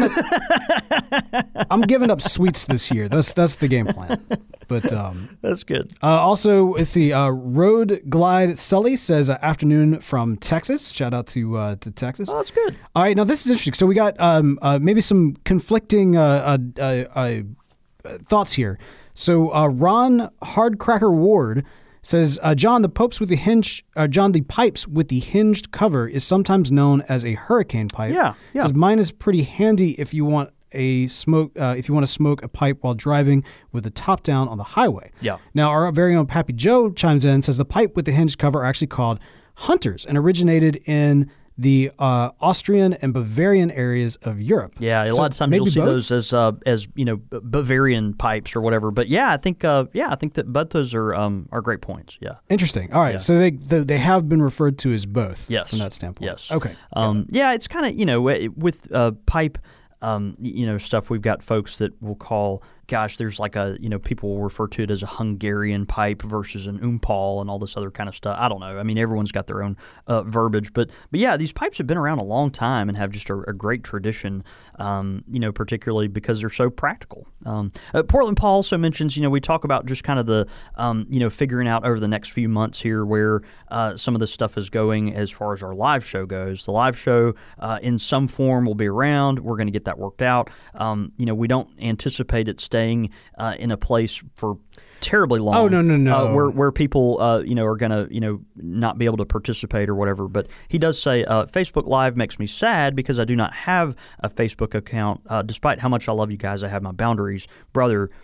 up. I'm giving up sweets this year. That's that's the game plan. But um, that's good. uh, also, let's see. Uh, Road Glide Sully says uh, afternoon from Texas. Shout out to uh, to Texas. Oh, that's good. All right, now this is interesting. So we got um, uh, maybe some conflicting uh, uh, uh, uh, thoughts here. So uh, Ron Hardcracker Ward says, uh, John, the popes with the hinge, uh, John, the pipes with the hinged cover is sometimes known as a hurricane pipe. Yeah, yeah. Says mine is pretty handy if you want a smoke, uh, if you want to smoke a pipe while driving with the top down on the highway. Yeah. Now our very own Pappy Joe chimes in and says the pipe with the hinged cover are actually called hunters and originated in the uh, Austrian and Bavarian areas of Europe. Yeah, a So lot of times maybe you'll see both? those as uh, as you know B- Bavarian pipes or whatever. But yeah, I think uh, yeah, I think that both those are um, are great points. Yeah. Interesting. All right, Yeah. so they the, they have been referred to as both. Yes. From that standpoint. Yes. Okay. Um, yeah, it's kind of you know wi- with uh, pipe, um, y- you know stuff. We've got folks that will call. Gosh, there's like a you know people will refer to it as a Hungarian pipe versus an umpal and all this other kind of stuff. I don't know. I mean, everyone's got their own uh, verbiage, but but yeah, these pipes have been around a long time and have just a, a great tradition. Um, you know, particularly because they're so practical. Um, uh, Portland Paul also mentions, you know, we talk about just kind of the, um, you know, figuring out over the next few months here where uh, some of this stuff is going as far as our live show goes. The live show uh, in some form will be around. We're going to get that worked out. Um, you know, we don't anticipate it staying uh, in a place for terribly long. Oh, no, no, no. Uh, where where people, uh, you know, are going to, you know, not be able to participate or whatever. But he does say, uh, Facebook Live makes me sad because I do not have a Facebook account. Uh, despite how much I love you guys, I have my boundaries. Brother,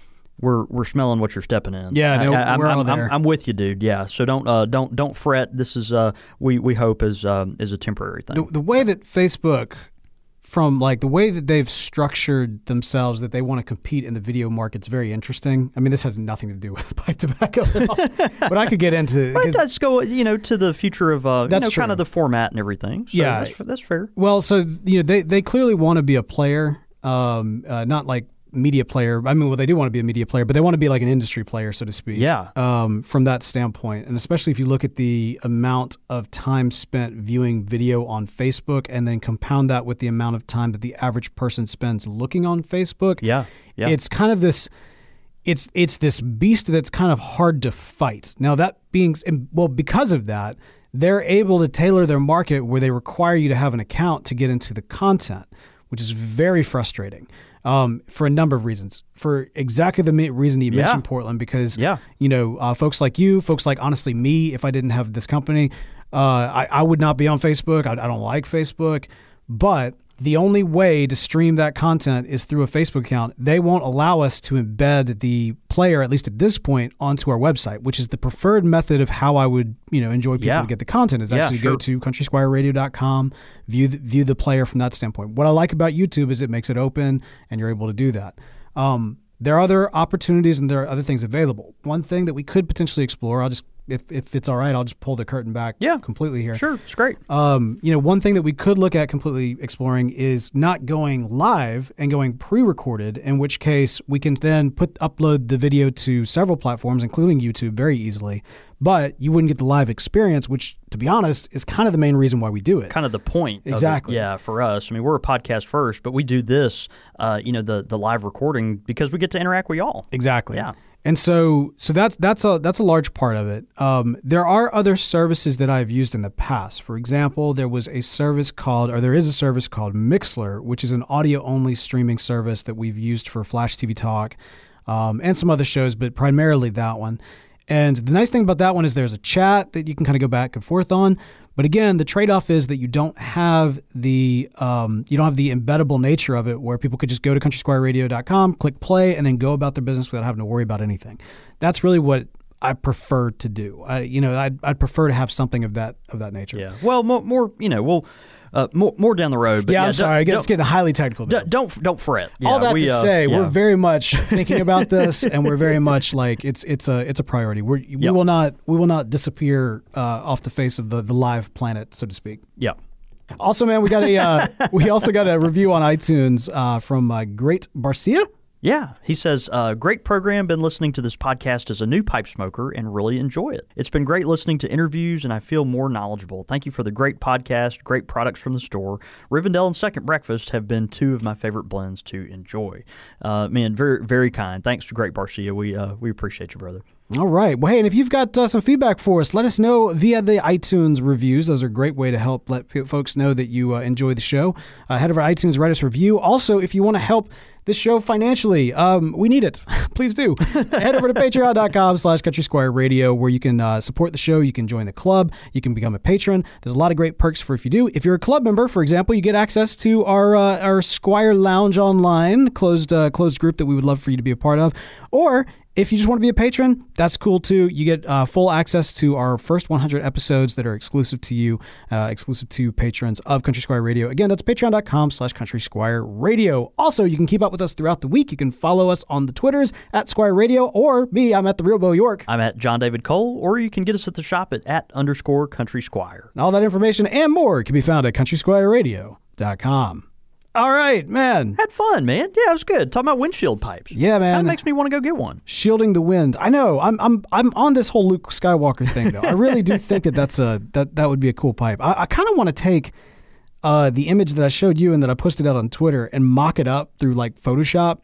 we're we're smelling what you're stepping in. Yeah, no, I, I, we're I'm, all I'm, there. I'm, I'm with you, dude. Yeah, so don't uh, don't don't fret. This is uh, we we hope is um, is a temporary thing. The, the way that Facebook, from like the way that they've structured themselves, that they want to compete in the video market's very interesting. I mean, this has nothing to do with pipe tobacco at all, but I could get into. But let's go, you know, to the future of uh, you That's know, true. kind of the format and everything. So Yeah. that's, that's fair. Well, so you know, they they clearly want to be a player, um, uh, not like media player. I mean, well, they do want to be a media player, but they want to be like an industry player, so to speak. Yeah. Um, from that standpoint, and especially if you look at the amount of time spent viewing video on Facebook, and then compound that with the amount of time that the average person spends looking on Facebook. Yeah, yeah. It's kind of this. It's it's this beast that's kind of hard to fight. Now that being and, well, because of that, they're able to tailor their market where they require you to have an account to get into the content, which is very frustrating. Um, for a number of reasons. For exactly the ma- reason that you Yeah. mentioned, Portland, because Yeah. you know, uh, folks like you, folks like honestly me, if I didn't have this company, uh, I, I would not be on Facebook. I, I don't like Facebook, but the only way to stream that content is through a Facebook account. They won't allow us to embed the player, at least at this point, onto our website, which is the preferred method of how I would, you know, enjoy people Yeah. to get the content. Is Yeah, actually sure. go to country squire radio dot com, view the, view the player from that standpoint. What I like about YouTube is it makes it open, and you're able to do that. Um, there are other opportunities and there are other things available. One thing that we could potentially explore, I'll just, if, if it's all right, I'll just pull the curtain back Yeah. completely here. Sure, it's great. Um, you know, one thing that we could look at completely exploring is not going live and going pre-recorded, in which case we can then put upload the video to several platforms, including YouTube, very easily. But you wouldn't get the live experience, which, to be honest, is kind of the main reason why we do it. Kind of the point. of it. Exactly. Yeah, for us. I mean, we're a podcast first, but we do this, uh, you know, the the live recording because we get to interact with y'all. Exactly. Yeah. And so, so that's that's a that's a large part of it. Um, there are other services that I've used in the past. For example, there was a service called, or there is a service called Mixler, which is an audio-only streaming service that we've used for Flash T V Talk, um, and some other shows, but primarily that one. And the nice thing about that one is there's a chat that you can kind of go back and forth on. But again, the trade-off is that you don't have the um, you don't have the embeddable nature of it, where people could just go to country squire radio dot com, click play, and then go about their business without having to worry about anything. That's really what I prefer to do. I, you know, I'd, I'd prefer to have something of that of that nature. Yeah. Well, more, more you know, we'll uh, more more down the road. But yeah, yeah, I'm sorry. don't- It's getting highly technical. Don't there. don't, don't fret. All Yeah, that we, to uh, say, yeah. we're very much thinking about this, and we're very much like it's it's a it's a priority. We're, we Yep. will not we will not disappear uh, off the face of the, the live planet, so to speak. Yeah. Also, man, we got a uh, we also got a review on iTunes uh, from uh, Great Barcia. Yeah, he says, uh, great program. Been listening to this podcast as a new pipe smoker and really enjoy it. It's been great listening to interviews and I feel more knowledgeable. Thank you for the great podcast, great products from the store. Rivendell and Second Breakfast have been two of my favorite blends to enjoy. Uh, man, very very kind. Thanks to Great Barcia. We uh, we appreciate you, brother. All right. Well, hey, and if you've got uh, some feedback for us, let us know via the iTunes reviews. Those are a great way to help let p- folks know that you uh, enjoy the show. Uh, head over to iTunes, write us a review. Also, if you want to help this show financially, um, we need it. Please do. Head over to patreon dot com slash country squire radio, where you can uh, support the show. You can join the club. You can become a patron. There's a lot of great perks for if you do. If you're a club member, for example, you get access to our uh, our Squire Lounge Online closed uh, closed group that we would love for you to be a part of. Or if you just want to be a patron, that's cool too. You get uh, full access to our first one hundred episodes that are exclusive to you, uh, exclusive to patrons of Country Squire Radio. Again, that's patreon dot com slash country squire radio. Also, you can keep up with us throughout the week. You can follow us on the Twitters at Squire Radio, or me, I'm at the Real Bo York. I'm at John David Cole, or you can get us at the shop at at underscore Country Squire. And all that information and more can be found at country squire radio dot com. All right, man. Had fun, man. Yeah, it was good. Talking about windshield pipes. Yeah, man. Kind of makes me want to go get one. Shielding the wind. I know. I'm I'm I'm on this whole Luke Skywalker thing though. I really do think that that's a that that would be a cool pipe. I, I kind of want to take uh, the image that I showed you and that I posted out on Twitter and mock it up through like Photoshop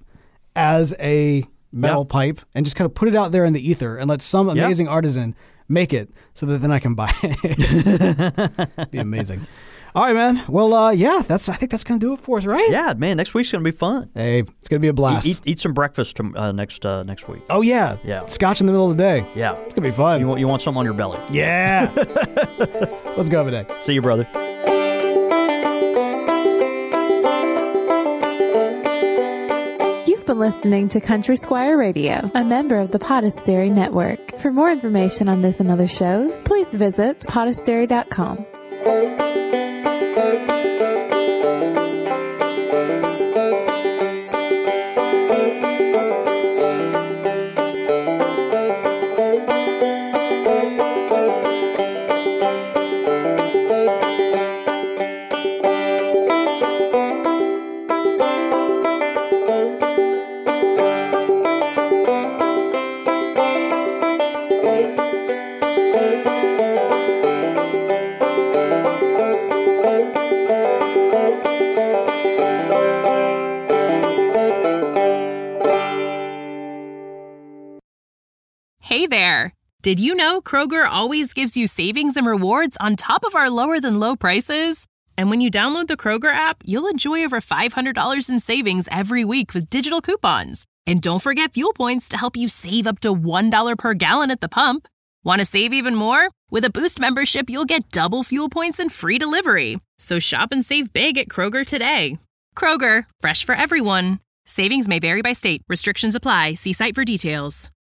as a metal Yep. pipe and just kind of put it out there in the ether and let some amazing artisan make it so that then I can buy it. Be amazing. All right, man. Well, uh, yeah, that's. I think that's gonna do it for us, right? Yeah, man. Next week's gonna be fun. Hey, it's gonna be a blast. Eat, eat some breakfast to, uh, next uh, next week. Oh yeah. Yeah. Scotch in the middle of the day. Yeah. It's gonna be fun. You want you want something on your belly. Yeah. Let's go today. See you, brother. You've been listening to Country Squire Radio, a member of the Podastery Network. For more information on this and other shows, please visit podastery dot com. Hey there! Did you know Kroger always gives you savings and rewards on top of our lower than low prices? And when you download the Kroger app, you'll enjoy over five hundred dollars in savings every week with digital coupons. And don't forget fuel points to help you save up to one dollar per gallon at the pump. Want to save even more? With a Boost membership, you'll get double fuel points and free delivery. So shop and save big at Kroger today. Kroger, fresh for everyone. Savings may vary by state. Restrictions apply. See site for details.